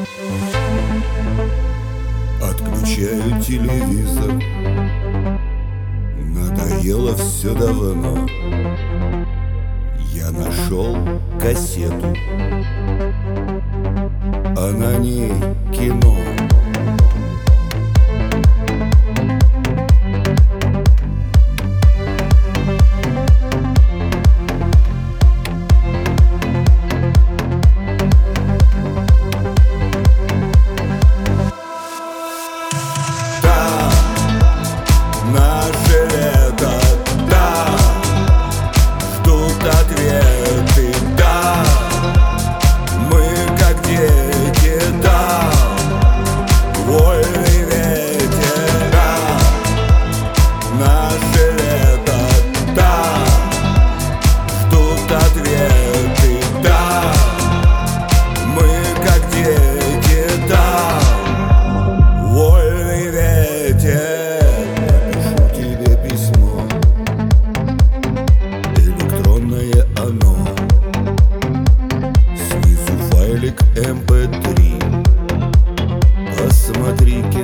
Отключаю телевизор, надоело все давно. Я нашел кассету, а на ней кино. Наше лето, да, ждут ответы, да, мы как дети, да, вольный ветер, да, наше лето, да, ждут ответы, да, мы как дети, да, вольный ветер. Оно снизу файлик MP3. Посмотри,